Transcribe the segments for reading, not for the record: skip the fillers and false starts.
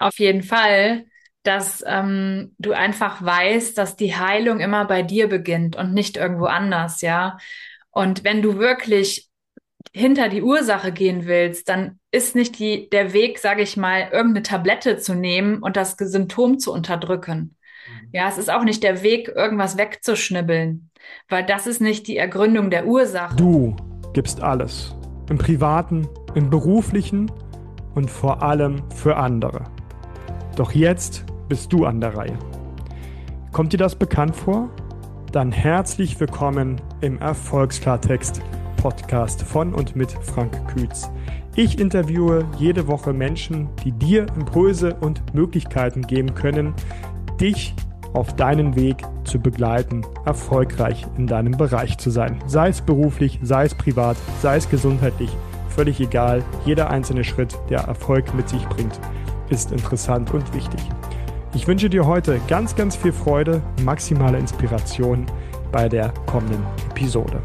auf jeden Fall, dass du einfach weißt, dass die Heilung immer bei dir beginnt und nicht irgendwo anders, ja. Und wenn du wirklich hinter die Ursache gehen willst, dann ist nicht der Weg, sage ich mal, irgendeine Tablette zu nehmen und das Symptom zu unterdrücken. Mhm. Ja, es ist auch nicht der Weg, irgendwas wegzuschnibbeln, weil das ist nicht die Ergründung der Ursache. Du gibst alles. Im Privaten, im Beruflichen und vor allem für andere. Doch jetzt bist du an der Reihe. Kommt dir das bekannt vor? Dann herzlich willkommen im Erfolgsklartext Podcast von und mit Frank Kühz. Ich interviewe jede Woche Menschen, die dir Impulse und Möglichkeiten geben können, dich auf deinen Weg zu begleiten, erfolgreich in deinem Bereich zu sein. Sei es beruflich, sei es privat, sei es gesundheitlich, völlig egal. Jeder einzelne Schritt, der Erfolg mit sich bringt, ist interessant und wichtig. Ich wünsche dir heute ganz, ganz viel Freude, maximale Inspiration bei der kommenden Episode.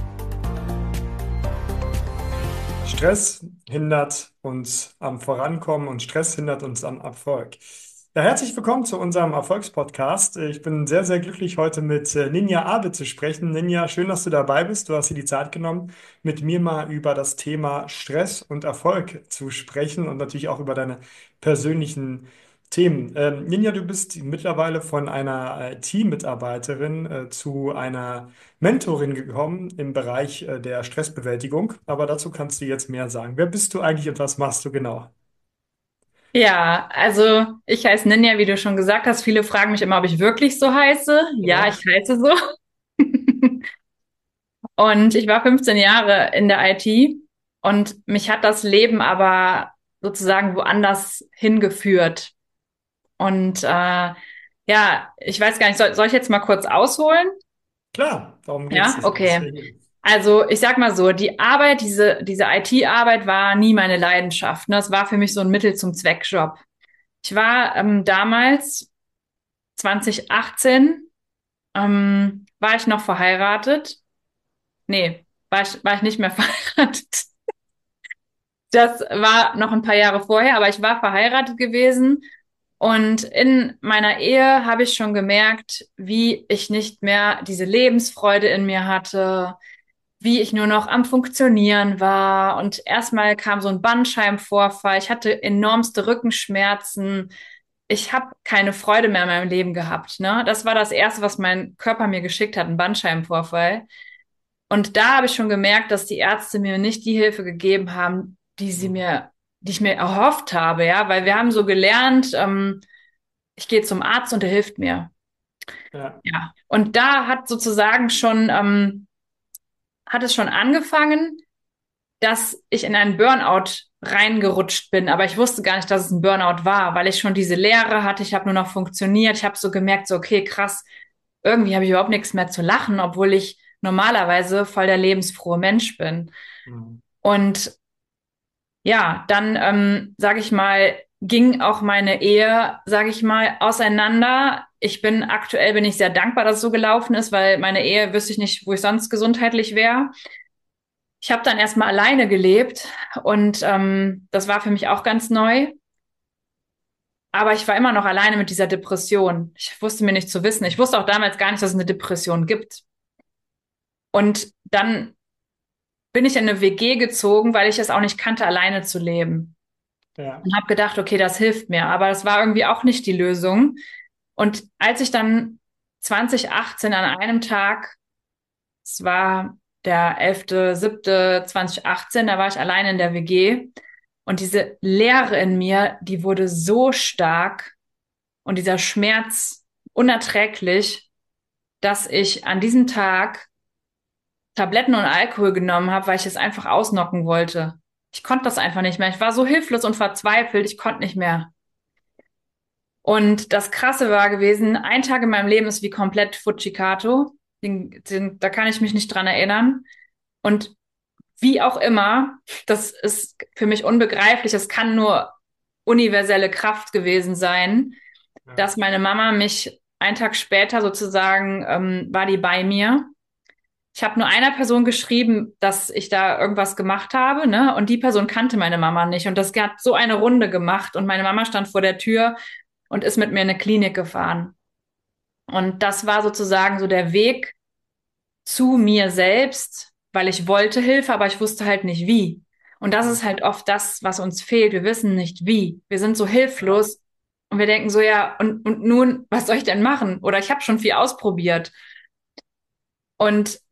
Stress hindert uns am Vorankommen und Stress hindert uns am Erfolg. Ja, herzlich willkommen zu unserem Erfolgspodcast. Ich bin sehr, sehr glücklich, heute mit Ninja Abe zu sprechen. Ninja, schön, dass du dabei bist. Du hast dir die Zeit genommen, mit mir mal über das Thema Stress und Erfolg zu sprechen und natürlich auch über deine persönlichen Themen. Ninja, du bist mittlerweile von einer Teammitarbeiterin zu einer Mentorin gekommen im Bereich der Stressbewältigung. Aber dazu kannst du jetzt mehr sagen. Wer bist du eigentlich und was machst du genau? Ja, also ich heiße Ninja, wie du schon gesagt hast. Viele fragen mich immer, ob ich wirklich so heiße. Ja, Genau. ich heiße so. Und ich war 15 Jahre in der IT und mich hat das Leben aber sozusagen woanders hingeführt. Und ja, ich weiß gar nicht, soll ich jetzt mal kurz ausholen? Klar, darum geht es. Ja, Das ist okay. Also ich sag mal so, die Arbeit, diese IT-Arbeit war nie meine Leidenschaft. Ne? Das war für mich so ein Mittel zum Zweckjob. Ich war damals 2018, war ich noch verheiratet. Nee, war ich nicht mehr verheiratet. Das war noch ein paar Jahre vorher, aber ich war verheiratet gewesen. Und in meiner Ehe habe ich schon gemerkt, wie ich nicht mehr diese Lebensfreude in mir hatte, wie ich nur noch am Funktionieren war. Und erstmal kam so ein Bandscheibenvorfall. Ich hatte enormste Rückenschmerzen. Ich habe keine Freude mehr in meinem Leben gehabt. Ne? Das war das Erste, was mein Körper mir geschickt hat, ein Bandscheibenvorfall. Und da habe ich schon gemerkt, dass die Ärzte mir nicht die Hilfe gegeben haben, die ich mir erhofft habe, ja, weil wir haben so gelernt, ich gehe zum Arzt und der hilft mir. Ja. Ja. Und da hat es schon angefangen, dass ich in einen Burnout reingerutscht bin, aber ich wusste gar nicht, dass es ein Burnout war, weil ich schon diese Leere hatte, ich habe nur noch funktioniert, ich habe so gemerkt, so okay, krass, irgendwie habe ich überhaupt nichts mehr zu lachen, obwohl ich normalerweise voll der lebensfrohe Mensch bin. Mhm. Und ja, dann, sage ich mal, ging auch meine Ehe, sage ich mal, auseinander. Aktuell bin ich sehr dankbar, dass es so gelaufen ist, weil meine Ehe wüsste ich nicht, wo ich sonst gesundheitlich wäre. Ich habe dann erstmal alleine gelebt und das war für mich auch ganz neu. Aber ich war immer noch alleine mit dieser Depression. Ich wusste mir nicht zu wissen. Ich wusste auch damals gar nicht, dass es eine Depression gibt. Und dann bin ich in eine WG gezogen, weil ich es auch nicht kannte, alleine zu leben. Ja. Und habe gedacht, okay, das hilft mir. Aber das war irgendwie auch nicht die Lösung. Und als ich dann 2018 an einem Tag, es war der 11.07.2018, da war ich allein in der WG. Und diese Leere in mir, die wurde so stark und dieser Schmerz unerträglich, dass ich an diesem Tag Tabletten und Alkohol genommen habe, weil ich es einfach ausnocken wollte. Ich konnte das einfach nicht mehr. Ich war so hilflos und verzweifelt, ich konnte nicht mehr. Und das Krasse war gewesen, ein Tag in meinem Leben ist wie komplett Fujikato. Da kann ich mich nicht dran erinnern. Und wie auch immer, das ist für mich unbegreiflich. Es kann nur universelle Kraft gewesen sein, Ja. dass meine Mama mich einen Tag später sozusagen, war die bei mir. Ich habe nur einer Person geschrieben, dass ich da irgendwas gemacht habe, ne? Und die Person kannte meine Mama nicht. Und das hat so eine Runde gemacht. Und meine Mama stand vor der Tür und ist mit mir in eine Klinik gefahren. Und das war sozusagen so der Weg zu mir selbst, weil ich wollte Hilfe, aber ich wusste halt nicht wie. Und das ist halt oft das, was uns fehlt. Wir wissen nicht wie. Wir sind so Ja. hilflos und wir denken so, ja, und nun, was soll ich denn machen? Oder ich habe schon viel ausprobiert. Und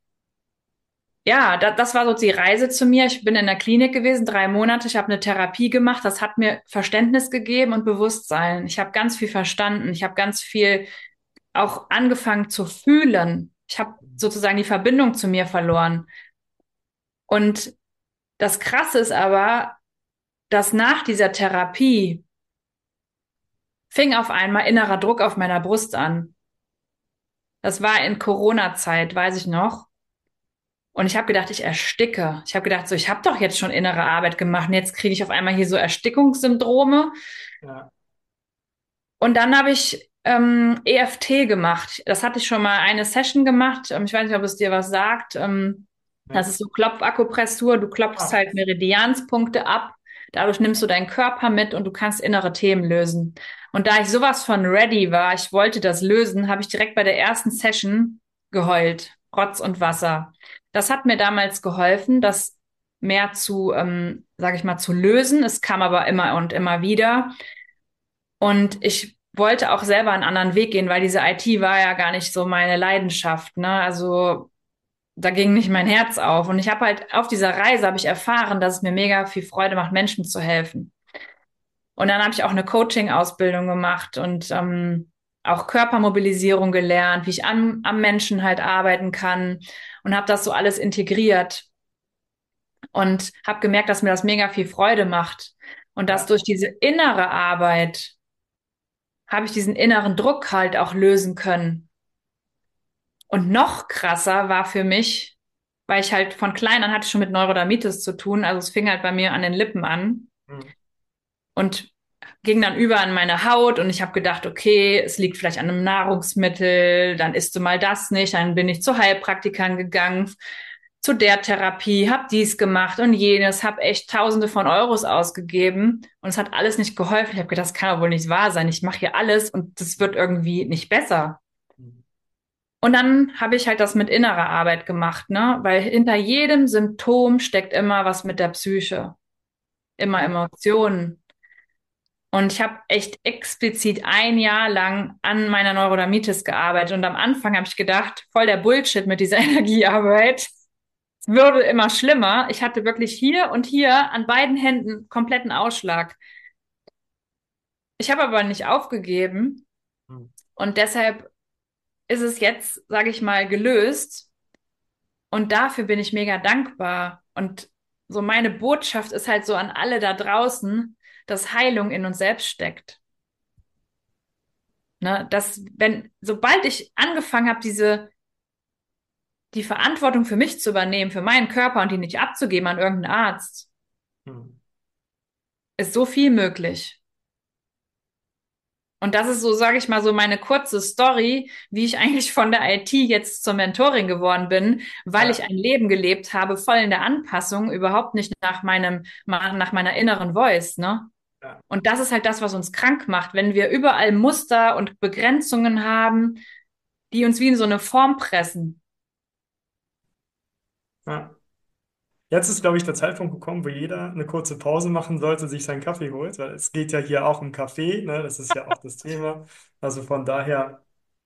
ja, das war so die Reise zu mir. Ich bin in der Klinik gewesen, 3 Monate. Ich habe eine Therapie gemacht. Das hat mir Verständnis gegeben und Bewusstsein. Ich habe ganz viel verstanden. Ich habe ganz viel auch angefangen zu fühlen. Ich habe sozusagen die Verbindung zu mir verloren. Und das Krasse ist aber, dass nach dieser Therapie fing auf einmal innerer Druck auf meiner Brust an. Das war in Corona-Zeit, weiß ich noch. Und ich habe gedacht, ich ersticke. Ich habe gedacht, so, ich habe doch jetzt schon innere Arbeit gemacht und jetzt kriege ich auf einmal hier so Erstickungssyndrome. Ja. Und dann habe ich EFT gemacht. Das hatte ich schon mal eine Session gemacht. Ich weiß nicht, ob es dir was sagt. Das Ja. ist so Klopfakupressur. Du klopfst Ah. halt Meridianspunkte ab. Dadurch nimmst du deinen Körper mit und du kannst innere Themen lösen. Und da ich sowas von ready war, ich wollte das lösen, habe ich direkt bei der ersten Session geheult. Rotz und Wasser. Das hat mir damals geholfen, das mehr zu, sage ich mal, zu lösen. Es kam aber immer und immer wieder. Und ich wollte auch selber einen anderen Weg gehen, weil diese IT war ja gar nicht so meine Leidenschaft, ne? Also da ging nicht mein Herz auf. Und ich habe halt auf dieser Reise habe ich erfahren, dass es mir mega viel Freude macht, Menschen zu helfen. Und dann habe ich auch eine Coaching-Ausbildung gemacht und auch Körpermobilisierung gelernt, wie ich am Menschen halt arbeiten kann und habe das so alles integriert und habe gemerkt, dass mir das mega viel Freude macht und dass Ja. durch diese innere Arbeit habe ich diesen inneren Druck halt auch lösen können. Und noch krasser war für mich, weil ich halt von klein an hatte schon mit Neurodermitis zu tun, also es fing halt bei mir an den Lippen an Hm. und ging dann über an meine Haut und ich habe gedacht, okay, es liegt vielleicht an einem Nahrungsmittel, dann isst du mal das nicht, dann bin ich zu Heilpraktikern gegangen, zu der Therapie, habe dies gemacht und jenes, habe echt Tausende von Euros ausgegeben und es hat alles nicht geholfen. Ich habe gedacht, das kann doch wohl nicht wahr sein. Ich mache hier alles und das wird irgendwie nicht besser. Und dann habe ich halt das mit innerer Arbeit gemacht, ne? Weil hinter jedem Symptom steckt immer was mit der Psyche, immer Emotionen. Und ich habe echt explizit ein Jahr lang an meiner Neurodermitis gearbeitet. Und am Anfang habe ich gedacht, voll der Bullshit mit dieser Energiearbeit. Es würde immer schlimmer. Ich hatte wirklich hier und hier an beiden Händen kompletten Ausschlag. Ich habe aber nicht aufgegeben. Hm. Und deshalb ist es jetzt, sage ich mal, gelöst. Und dafür bin ich mega dankbar. Und so meine Botschaft ist halt so an alle da draußen, dass Heilung in uns selbst steckt. Ne? Dass, sobald ich angefangen habe, die Verantwortung für mich zu übernehmen, für meinen Körper und die nicht abzugeben an irgendeinen Arzt, Hm. ist so viel möglich. Und das ist so, sage ich mal, so meine kurze Story, wie ich eigentlich von der IT jetzt zur Mentorin geworden bin, weil ich Ja. ein Leben gelebt habe, voll in der Anpassung, überhaupt nicht nach meiner inneren Voice, ne? Ja. Und das ist halt das, was uns krank macht, wenn wir überall Muster und Begrenzungen haben, die uns wie in so eine Form pressen. Ja. Jetzt ist, glaube ich, der Zeitpunkt gekommen, wo jeder eine kurze Pause machen sollte, sich seinen Kaffee holt, weil es geht ja hier auch um Kaffee, ne? Das ist ja auch das Thema. Also von daher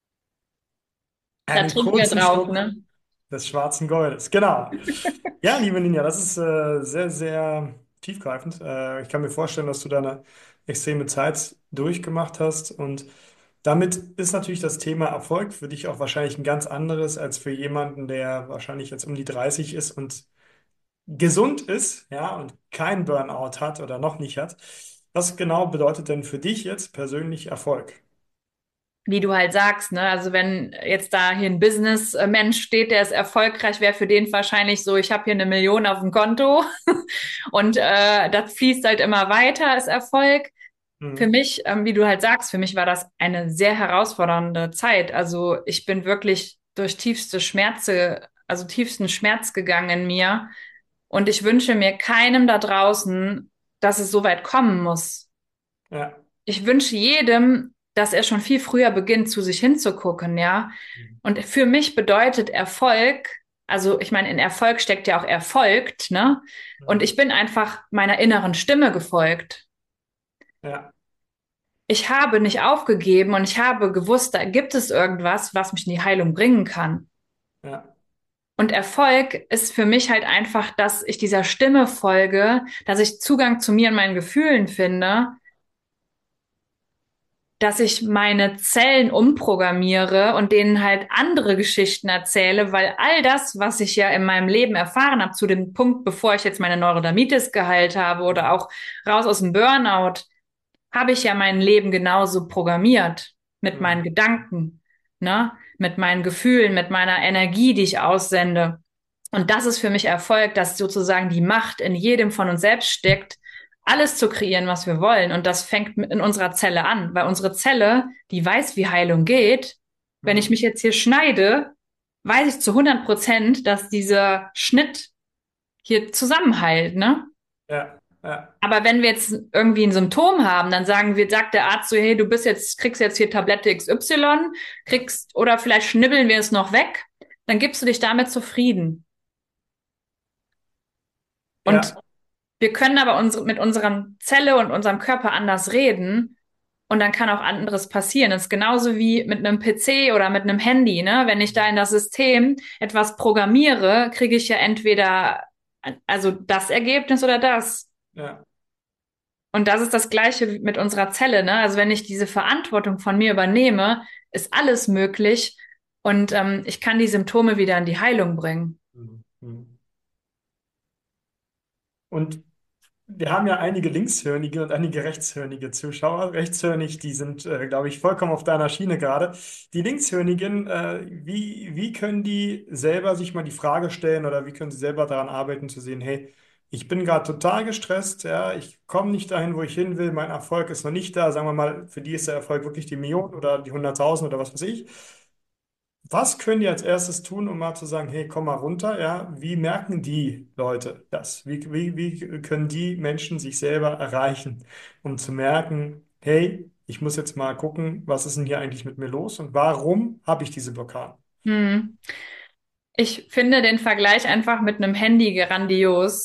Da einen trinken wir kurzen drauf, Schluck ne? des schwarzen Goldes. Genau. Ja, liebe Ninja, das ist sehr, sehr tiefgreifend. Ich kann mir vorstellen, dass du da eine extreme Zeit durchgemacht hast und damit ist natürlich das Thema Erfolg für dich auch wahrscheinlich ein ganz anderes als für jemanden, der wahrscheinlich jetzt um die 30 ist und gesund ist, ja, und kein Burnout hat oder noch nicht hat. Was genau bedeutet denn für dich jetzt persönlich Erfolg? Wie du halt sagst, ne? Also wenn jetzt da hier ein Business-Mensch steht, der ist erfolgreich, wäre für den wahrscheinlich so, ich habe hier 1 Million auf dem Konto und das fließt halt immer weiter, ist Erfolg. Für Mhm. mich, wie du halt sagst, für mich war das eine sehr herausfordernde Zeit. Also ich bin wirklich durch tiefste Schmerze also tiefsten Schmerz gegangen in mir. Und ich wünsche mir keinem da draußen, dass es so weit kommen muss. Ja. Ich wünsche jedem, dass er schon viel früher beginnt, zu sich hinzugucken, ja. Und für mich bedeutet Erfolg, also ich meine, in Erfolg steckt ja auch erfolgt, ne? Und ich bin einfach meiner inneren Stimme gefolgt. Ja. Ich habe nicht aufgegeben und ich habe gewusst, da gibt es irgendwas, was mich in die Heilung bringen kann. Ja. Und Erfolg ist für mich halt einfach, dass ich dieser Stimme folge, dass ich Zugang zu mir und meinen Gefühlen finde, dass ich meine Zellen umprogrammiere und denen halt andere Geschichten erzähle, weil all das, was ich ja in meinem Leben erfahren habe, zu dem Punkt, bevor ich jetzt meine Neurodermitis geheilt habe oder auch raus aus dem Burnout, habe ich ja mein Leben genauso programmiert mit meinen Mhm. Gedanken, ne, mit meinen Gefühlen, mit meiner Energie, die ich aussende. Und das ist für mich Erfolg, dass sozusagen die Macht in jedem von uns selbst steckt, alles zu kreieren, was wir wollen. Und das fängt in unserer Zelle an, weil unsere Zelle, die weiß, wie Heilung geht. Wenn ich Mhm. mich jetzt hier schneide, weiß ich zu 100%, dass dieser Schnitt hier zusammenheilt, ne? Ja. Ja. Aber wenn wir jetzt irgendwie ein Symptom haben, dann sagt der Arzt so, hey, kriegst jetzt hier Tablette XY, oder vielleicht schnibbeln wir es noch weg, dann gibst du dich damit zufrieden. Und Ja. wir können aber mit unserer Zelle und unserem Körper anders reden und dann kann auch anderes passieren. Das ist genauso wie mit einem PC oder mit einem Handy, ne? Wenn ich da in das System etwas programmiere, kriege ich ja entweder also das Ergebnis oder das. Ja. Und das ist das Gleiche mit unserer Zelle, ne? Also wenn ich diese Verantwortung von mir übernehme, ist alles möglich und ich kann die Symptome wieder in die Heilung bringen. Mhm. Mhm. Und wir haben ja einige linkshörnige und einige rechtshörnige Zuschauer. Rechtshörnig, die sind, glaube ich, vollkommen auf deiner Schiene gerade. Die Linkshörnigen, wie können die selber sich mal die Frage stellen oder wie können sie selber daran arbeiten zu sehen, hey, ich bin gerade total gestresst, ja, ich komme nicht dahin, wo ich hin will, mein Erfolg ist noch nicht da. Sagen wir mal, für die ist der Erfolg wirklich die Million oder die 100.000 oder was weiß ich. Was können die als erstes tun, um mal zu sagen, hey, komm mal runter, ja? Wie merken die Leute das? Wie können die Menschen sich selber erreichen, um zu merken, hey, ich muss jetzt mal gucken, was ist denn hier eigentlich mit mir los und warum habe ich diese Blockaden? Hm. Ich finde den Vergleich einfach mit einem Handy grandios.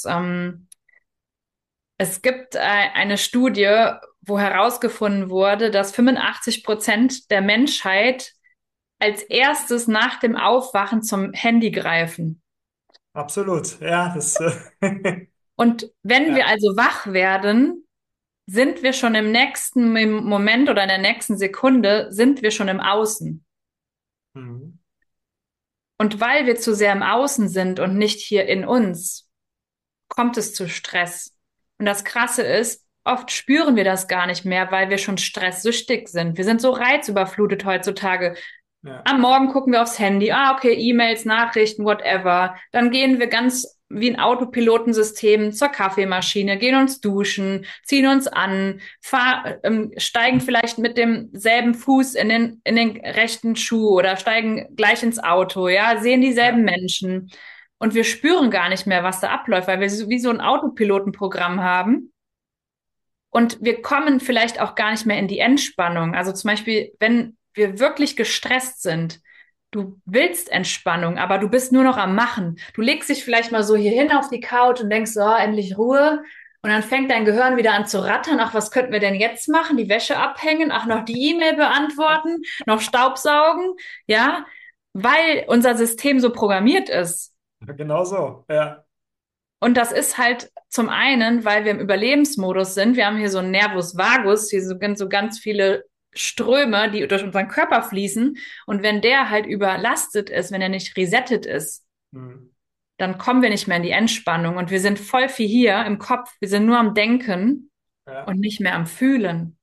Es gibt eine Studie, wo herausgefunden wurde, dass 85% der Menschheit als erstes nach dem Aufwachen zum Handy greifen. Absolut, ja, das, Und wenn wir ja. also wach werden, sind wir schon im nächsten Moment oder in der nächsten Sekunde, sind wir schon im Außen. Mhm. Und weil wir zu sehr im Außen sind und nicht hier in uns, kommt es zu Stress. Und das Krasse ist, oft spüren wir das gar nicht mehr, weil wir schon stresssüchtig sind. Wir sind so reizüberflutet heutzutage. Ja, Am Morgen gucken wir aufs Handy. Ah, okay, E-Mails, Nachrichten, whatever. Dann gehen wir ganz wie ein Autopilotensystem zur Kaffeemaschine, gehen uns duschen, ziehen uns an, steigen vielleicht mit demselben Fuß in den rechten Schuh oder steigen gleich ins Auto, ja, sehen dieselben ja, Menschen. Und wir spüren gar nicht mehr, was da abläuft, weil wir wie so ein Autopilotenprogramm haben. Und wir kommen vielleicht auch gar nicht mehr in die Entspannung. Also zum Beispiel, wenn wir wirklich gestresst sind, du willst Entspannung, aber du bist nur noch am Machen. Du legst dich vielleicht mal so hier hin auf die Couch und denkst, so, endlich Ruhe. Und dann fängt dein Gehirn wieder an zu rattern. Ach, was könnten wir denn jetzt machen? Die Wäsche abhängen? Ach, noch die E-Mail beantworten? Noch Staubsaugen? Ja, weil unser System so programmiert ist. genau so, ja, Und das ist halt zum einen, weil wir im Überlebensmodus sind. Wir haben hier so einen Nervus vagus, hier so ganz viele Ströme, die durch unseren Körper fließen. Und wenn der halt überlastet ist, wenn er nicht resettet ist, mhm. dann kommen wir nicht mehr in die Entspannung. Und wir sind voll viel hier im Kopf. Wir sind nur am Denken Ja, und nicht mehr am Fühlen.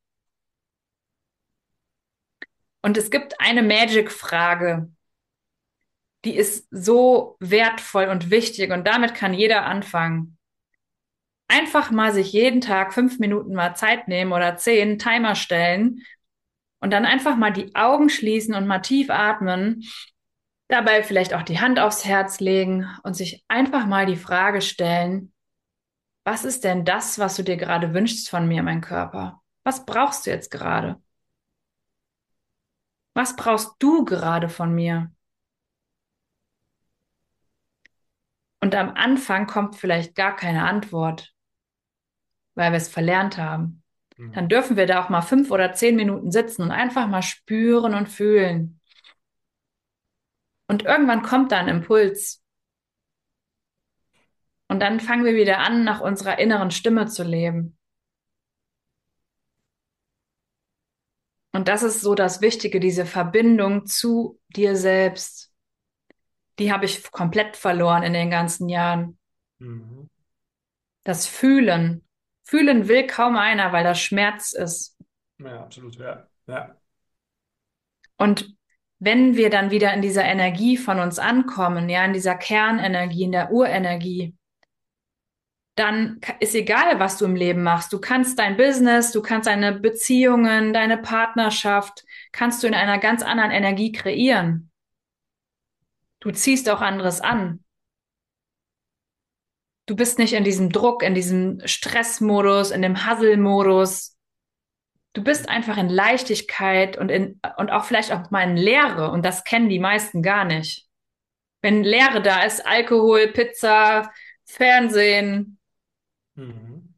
Und es gibt eine Magic-Frage, die ist so wertvoll und wichtig. Und damit kann jeder anfangen. Einfach mal sich jeden Tag 5 Minuten mal Zeit nehmen oder 10, Timer stellen und dann einfach mal die Augen schließen und mal tief atmen Dabei vielleicht auch die Hand aufs Herz legen und sich einfach mal die Frage stellen, was ist denn das, was du dir gerade wünschst von mir, mein Körper? Was brauchst du jetzt gerade? Was brauchst du gerade von mir? Und am Anfang kommt vielleicht gar keine Antwort, weil wir es verlernt haben. Dann Mhm. dürfen wir da auch mal 5 oder 10 Minuten sitzen und einfach mal spüren und fühlen. Und irgendwann kommt da ein Impuls. Und dann fangen wir wieder an, nach unserer inneren Stimme zu leben. Und das ist so das Wichtige, diese Verbindung zu dir selbst. Die habe ich komplett verloren in den ganzen Jahren. Mhm. Das Fühlen. Fühlen will kaum einer, weil das Schmerz ist. Ja, absolut, ja. Ja. Und wenn wir dann wieder in dieser Energie von uns ankommen, ja, in dieser Kernenergie, in der Urenergie, dann ist egal, was du im Leben machst. Du kannst dein Business, du kannst deine Beziehungen, deine Partnerschaft, kannst du in einer ganz anderen Energie kreieren. Du ziehst auch anderes an. Du bist nicht in diesem Druck, in diesem Stressmodus, in dem Hustle-Modus. Du bist einfach in Leichtigkeit und auch vielleicht auch mal in Leere. Und das kennen die meisten gar nicht. Wenn Leere da ist, Alkohol, Pizza, Fernsehen. Mhm.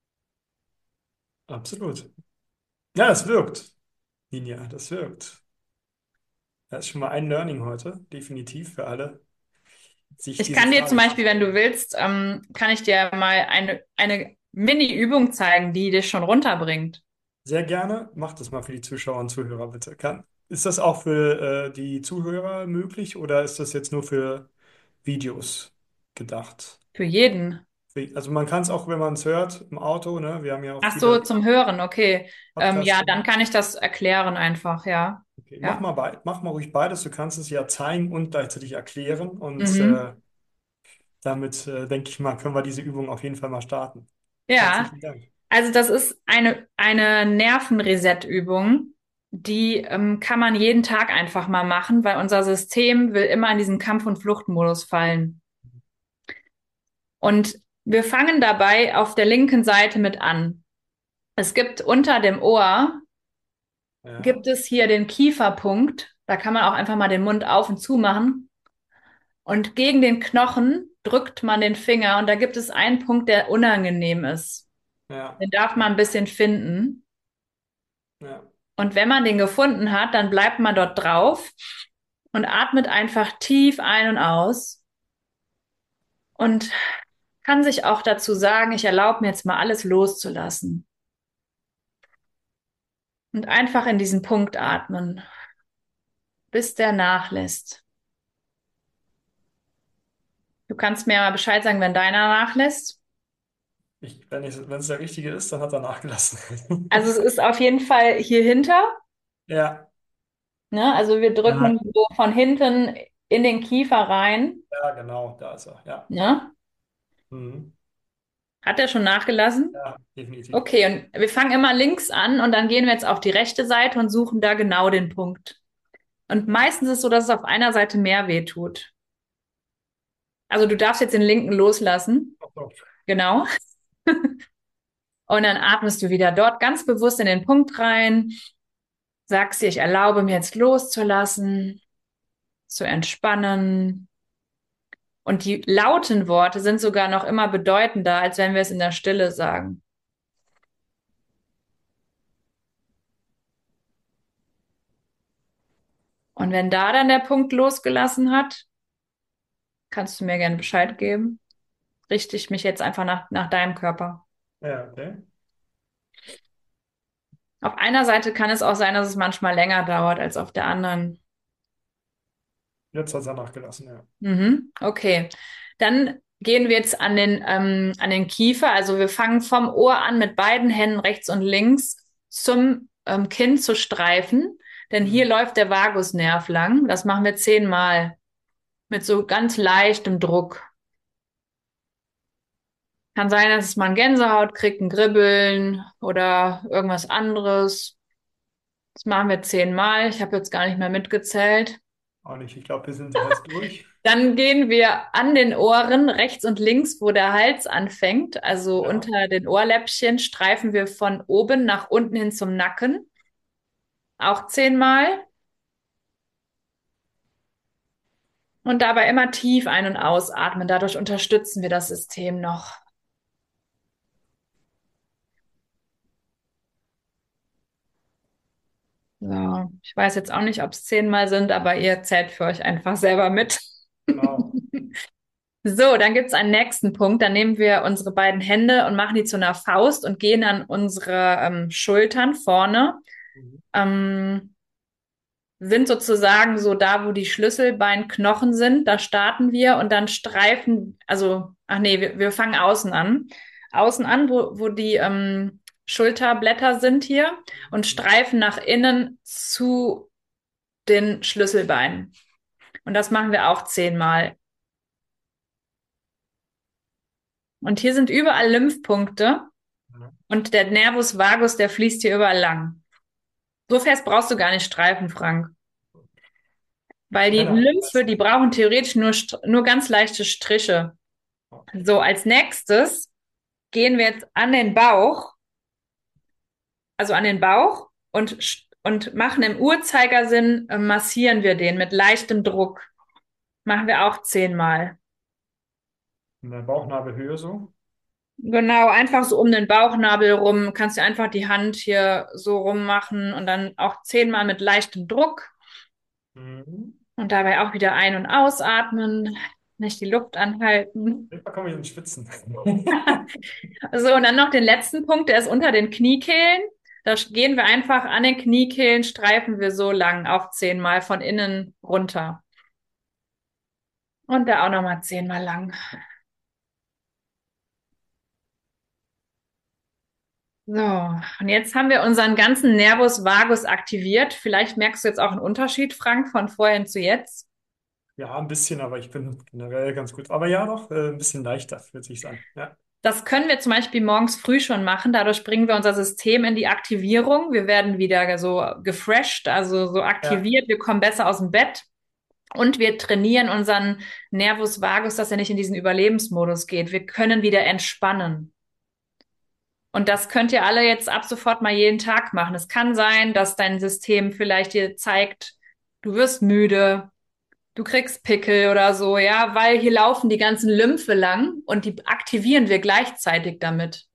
Absolut. Ja, es wirkt, Ninja, das wirkt. Das ist schon mal ein Learning heute, definitiv für alle, sich Ich diese kann dir zum Frage zu Beispiel, wenn du stellen. willst, kann ich dir mal eine Mini-Übung zeigen, die dich schon runterbringt. Sehr gerne. Mach das mal für die Zuschauer und Zuhörer, bitte. Ist das auch für die Zuhörer möglich oder ist das jetzt nur für Videos gedacht? Für jeden. Also man kann es auch, wenn man es hört, im Auto, ne? Wir haben ja auch Ach so, viele zum Hören, okay. Podcasts Ja, dann gemacht. kann ich das erklären einfach, ja. Okay, Ja. mach mal ruhig beides. Du kannst es ja zeigen und gleichzeitig erklären. Und Mhm. damit, denke ich mal, können wir diese Übung auf jeden Fall mal starten. Ja, Herzlichen Dank. also das ist eine Nervenreset-Übung, die kann man jeden Tag einfach mal machen, weil unser System will immer in diesen Kampf- und Fluchtmodus fallen. Und wir fangen dabei auf der linken Seite mit an. Es gibt unter dem Ohr, Ja, gibt es hier den Kieferpunkt. Da kann man auch einfach mal den Mund auf und zu machen. Und gegen den Knochen drückt man den Finger und da gibt es einen Punkt, der unangenehm ist. ja, Den darf man ein bisschen finden. ja. Und wenn man den gefunden hat, dann bleibt man dort drauf und atmet einfach tief ein und aus und kann sich auch dazu sagen, ich erlaube mir jetzt mal alles loszulassen und einfach in diesen Punkt atmen, bis der nachlässt. Du kannst mir mal Bescheid sagen, wenn deiner nachlässt. Wenn es der richtige ist, dann hat er nachgelassen. Also es ist auf jeden Fall hier hinter, Ja, ne? Also wir drücken ja, so von hinten in den Kiefer rein, ja, genau, da ist er. Ja, ne? mhm. Hat er schon nachgelassen? Ja, definitiv. Okay, und wir fangen immer links an und dann gehen wir jetzt auf die rechte Seite und suchen da genau den Punkt. Und Ja. meistens ist es so, dass es auf einer Seite mehr weh tut. Also du darfst jetzt den linken loslassen. Doch, doch. Genau. Und dann atmest du wieder dort ganz bewusst in den Punkt rein. Sagst dir, ich erlaube mir jetzt loszulassen, zu entspannen. Und die lauten Worte sind sogar noch immer bedeutender, als wenn wir es in der Stille sagen. Und wenn da dann der Punkt losgelassen hat, kannst du mir gerne Bescheid geben. Richte ich mich jetzt einfach nach deinem Körper. Ja, okay. Auf einer Seite kann es auch sein, dass es manchmal länger dauert als auf der anderen. Jetzt hat er nachgelassen, ja. Mhm, okay. Dann gehen wir jetzt an den Kiefer. Also wir fangen vom Ohr an, mit beiden Händen rechts und links zum Kinn zu streifen. Denn hier Mhm. läuft der Vagusnerv lang. Das machen wir 10-mal mit so ganz leichtem Druck. Kann sein, dass es mal ein Gänsehaut kriegt, ein Kribbeln oder irgendwas anderes. Das machen wir 10-mal. Ich habe jetzt gar nicht mehr mitgezählt. Auch nicht. Ich glaube, wir sind jetzt durch. Dann gehen wir an den Ohren rechts und links, wo der Hals anfängt. Also Ja. unter den Ohrläppchen streifen wir von oben nach unten hin zum Nacken. Auch 10-mal. Und dabei immer tief ein- und ausatmen. Dadurch unterstützen wir das System noch. So, ich weiß jetzt auch nicht, ob es 10-mal sind, aber ihr zählt für euch einfach selber mit. Genau. So, dann gibt's einen nächsten Punkt. Dann nehmen wir unsere beiden Hände und machen die zu einer Faust und gehen an unsere Schultern vorne. Mhm. Ähm, Sind sozusagen so da, wo die Schlüsselbeinknochen sind. Da starten wir und dann streifen, also, ach nee, wir fangen außen an. Außen an, wo die Schulterblätter sind hier und streifen nach innen zu den Schlüsselbeinen. Und das machen wir auch 10-mal. Und hier sind überall Lymphpunkte Ja. und der Nervus vagus, der fließt hier überall lang. So fest brauchst du gar nicht streifen, Frank. Weil die Genau. Lymphe, die brauchen theoretisch nur ganz leichte Striche. So, als nächstes gehen wir jetzt an den Bauch, also an den Bauch und machen im Uhrzeigersinn, massieren wir den mit leichtem Druck. Machen wir auch 10-mal. In der Bauchnabelhöhe so. Genau, einfach so um den Bauchnabel rum. Kannst du einfach die Hand hier so rummachen und dann auch 10-mal mit leichtem Druck. Mhm. Und dabei auch wieder ein- und ausatmen, nicht die Luft anhalten. Da komme ich ins Schwitzen. So, und dann noch den letzten Punkt, der ist unter den Kniekehlen. Da gehen wir einfach an den Kniekehlen, streifen wir so lang, auch 10-mal von innen runter. Und da auch nochmal 10-mal lang. So, und jetzt haben wir unseren ganzen Nervus vagus aktiviert. Vielleicht merkst du jetzt auch einen Unterschied, Frank, von vorhin zu jetzt. Ja, ein bisschen, aber ich bin generell ganz gut. Aber ja, doch, ein bisschen leichter fühlt sich an. Ja. Das können wir zum Beispiel morgens früh schon machen. Dadurch bringen wir unser System in die Aktivierung. Wir werden wieder so gefresht, also so Ja. aktiviert. Wir kommen besser aus dem Bett und wir trainieren unseren Nervus vagus, dass er nicht in diesen Überlebensmodus geht. Wir können wieder entspannen. Und das könnt ihr alle jetzt ab sofort mal jeden Tag machen. Es kann sein, dass dein System vielleicht dir zeigt, du wirst müde, du kriegst Pickel oder so, ja, weil hier laufen die ganzen Lymphe lang und die aktivieren wir gleichzeitig damit.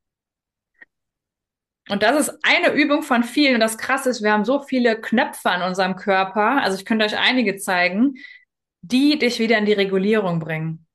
Und das ist eine Übung von vielen. Und das Krasse ist, wir haben so viele Knöpfe an unserem Körper. Also ich könnte euch einige zeigen, die dich wieder in die Regulierung bringen.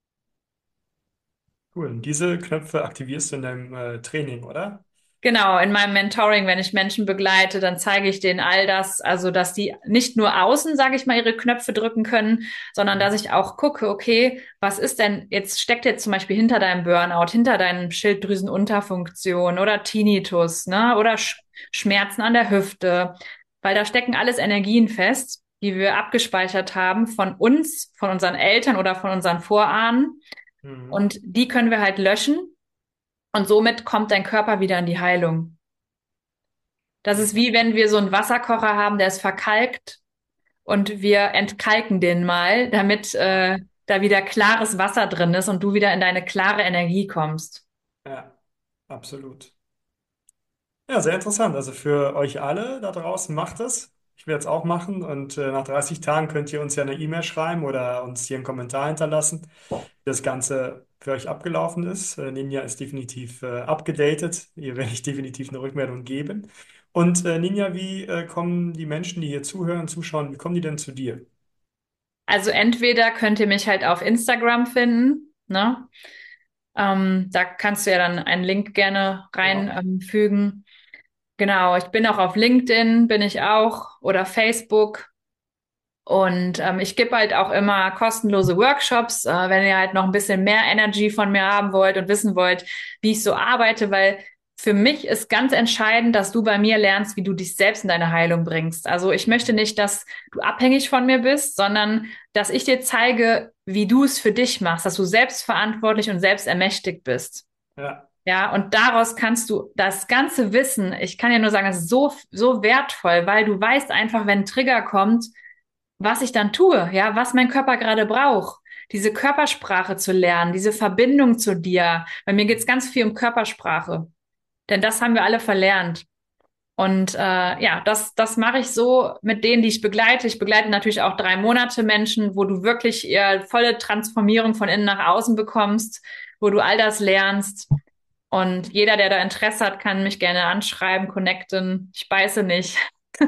Cool. Und diese Knöpfe aktivierst du in deinem Training, oder? Genau, in meinem Mentoring, wenn ich Menschen begleite, dann zeige ich denen all das, also dass die nicht nur außen, sage ich mal, ihre Knöpfe drücken können, sondern dass ich auch gucke, okay, was ist denn, jetzt steckt jetzt zum Beispiel hinter deinem Burnout, hinter deinen Schilddrüsenunterfunktion oder Tinnitus, ne, oder Schmerzen an der Hüfte, weil da stecken alles Energien fest, die wir abgespeichert haben von uns, von unseren Eltern oder von unseren Vorahnen. Mhm. Und die können wir halt löschen und somit kommt dein Körper wieder in die Heilung. Das ist wie wenn wir so einen Wasserkocher haben, der ist verkalkt und wir entkalken den mal, damit da wieder klares Wasser drin ist und du wieder in deine klare Energie kommst. Ja, absolut. Ja, sehr interessant. Also für euch alle da draußen macht es. Ich werde es auch machen und nach 30 Tagen könnt ihr uns ja eine E-Mail schreiben oder uns hier einen Kommentar hinterlassen, wie das Ganze für euch abgelaufen ist. Ninja ist definitiv abgedatet. Ihr werde ich definitiv eine Rückmeldung geben. Und Ninja, wie kommen die Menschen, die hier zuhören, zuschauen, wie kommen die denn zu dir? Also entweder könnt ihr mich halt auf Instagram finden, ne? Da kannst du ja dann einen Link gerne rein Genau. fügen. Genau, ich bin auch auf LinkedIn, bin ich auch, oder Facebook. Und ich gebe halt auch immer kostenlose Workshops, wenn ihr halt noch ein bisschen mehr Energy von mir haben wollt und wissen wollt, wie ich so arbeite, weil für mich ist ganz entscheidend, dass du bei mir lernst, wie du dich selbst in deine Heilung bringst. Also ich möchte nicht, dass du abhängig von mir bist, sondern dass ich dir zeige, wie du es für dich machst, dass du selbstverantwortlich und selbst ermächtigt bist. Ja, Ja, und daraus kannst du das ganze Wissen, ich kann dir nur sagen, das ist so, so wertvoll, weil du weißt einfach, wenn ein Trigger kommt, was ich dann tue, ja, was mein Körper gerade braucht. Diese Körpersprache zu lernen, diese Verbindung zu dir. Bei mir geht es ganz viel um Körpersprache, denn das haben wir alle verlernt. Und ja, das mache ich so mit denen, die ich begleite. Ich begleite natürlich auch 3 Monate Menschen, wo du wirklich eher volle Transformierung von innen nach außen bekommst, wo du all das lernst. Und jeder, der da Interesse hat, kann mich gerne anschreiben, connecten. Ich beiße nicht.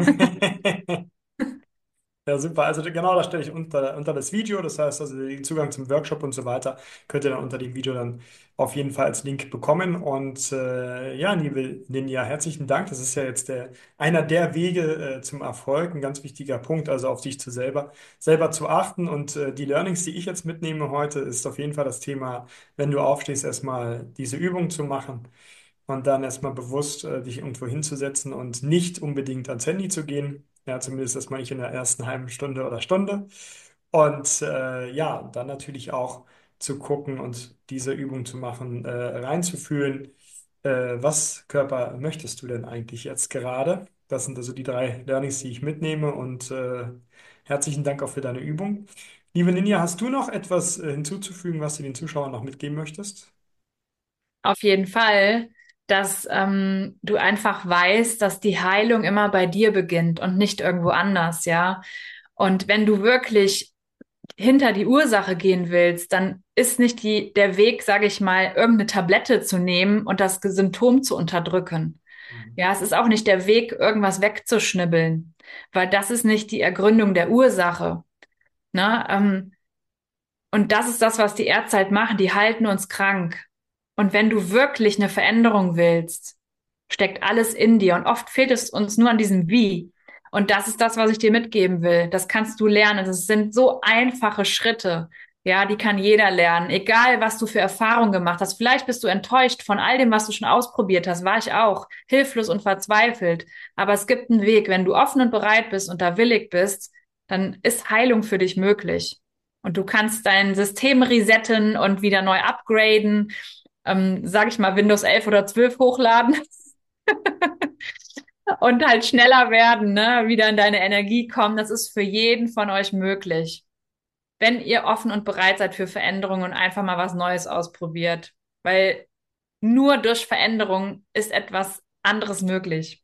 Ja, super. Also genau, das stelle ich unter das Video. Das heißt, also den Zugang zum Workshop und so weiter könnt ihr dann unter dem Video dann auf jeden Fall als Link bekommen. Und ja, liebe Ninja, herzlichen Dank. Das ist ja jetzt einer der Wege zum Erfolg, ein ganz wichtiger Punkt, also auf dich selber zu achten. Und die Learnings, die ich jetzt mitnehme heute, ist auf jeden Fall das Thema, wenn du aufstehst, erstmal diese Übung zu machen. Und dann erstmal bewusst dich irgendwo hinzusetzen und nicht unbedingt ans Handy zu gehen. Ja, zumindest das mache ich in der ersten halben Stunde oder Stunde. Und ja, dann natürlich auch zu gucken und diese Übung zu machen, reinzufühlen. Was Körper möchtest du denn eigentlich jetzt gerade? Das sind also die 3 Learnings, die ich mitnehme. Und herzlichen Dank auch für deine Übung. Liebe Ninja, hast du noch etwas hinzuzufügen, was du den Zuschauern noch mitgeben möchtest? Auf jeden Fall, dass du einfach weißt, dass die Heilung immer bei dir beginnt und nicht irgendwo anders, ja. Und wenn du wirklich hinter die Ursache gehen willst, dann ist nicht der Weg, sage ich mal, irgendeine Tablette zu nehmen und das Symptom zu unterdrücken. Mhm. Ja, es ist auch nicht der Weg, irgendwas wegzuschnibbeln, weil das ist nicht die Ergründung der Ursache. Ne? Und das ist das, was die Ärzte halt machen. Die halten uns krank. Und wenn du wirklich eine Veränderung willst, steckt alles in dir. Und oft fehlt es uns nur an diesem Wie. Und das ist das, was ich dir mitgeben will. Das kannst du lernen. Es sind so einfache Schritte. Ja, die kann jeder lernen. Egal, was du für Erfahrungen gemacht hast. Vielleicht bist du enttäuscht von all dem, was du schon ausprobiert hast. War ich auch. Hilflos und verzweifelt. Aber es gibt einen Weg. Wenn du offen und bereit bist und da willig bist, dann ist Heilung für dich möglich. Und du kannst dein System resetten und wieder neu upgraden, sag ich mal, Windows 11 oder 12 hochladen und halt schneller werden, ne? Wieder in deine Energie kommen. Das ist für jeden von euch möglich, wenn ihr offen und bereit seid für Veränderungen und einfach mal was Neues ausprobiert. Weil nur durch Veränderung ist etwas anderes möglich.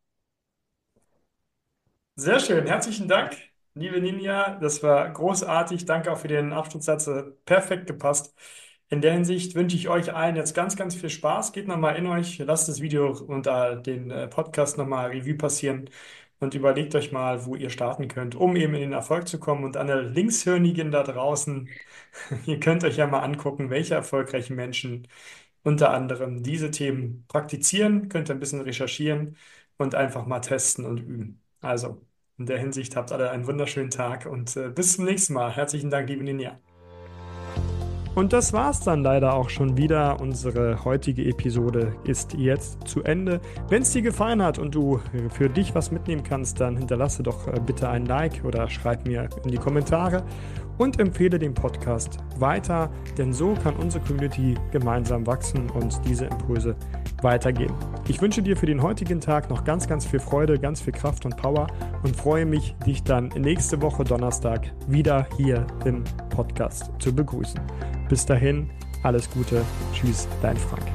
Sehr schön, herzlichen Dank, liebe Ninja. Das war großartig. Danke auch für den Abschlusssatz. Perfekt gepasst. In der Hinsicht wünsche ich euch allen jetzt ganz, ganz viel Spaß. Geht nochmal in euch, lasst das Video und den Podcast nochmal Revue passieren und überlegt euch mal, wo ihr starten könnt, um eben in den Erfolg zu kommen. Und an der Linkshirnigen da draußen, ihr könnt euch ja mal angucken, welche erfolgreichen Menschen unter anderem diese Themen praktizieren, könnt ihr ein bisschen recherchieren und einfach mal testen und üben. Also, in der Hinsicht habt alle einen wunderschönen Tag und bis zum nächsten Mal. Herzlichen Dank, liebe Ninja. Und das war's dann leider auch schon wieder. Unsere heutige Episode ist jetzt zu Ende. Wenn es dir gefallen hat und du für dich was mitnehmen kannst, dann hinterlasse doch bitte ein Like oder schreib mir in die Kommentare und empfehle den Podcast weiter, denn so kann unsere Community gemeinsam wachsen und diese Impulse weitergeben. Ich wünsche dir für den heutigen Tag noch ganz, ganz viel Freude, ganz viel Kraft und Power und freue mich, dich dann nächste Woche Donnerstag wieder hier im Podcast zu begrüßen. Bis dahin, alles Gute. Tschüss, dein Frank.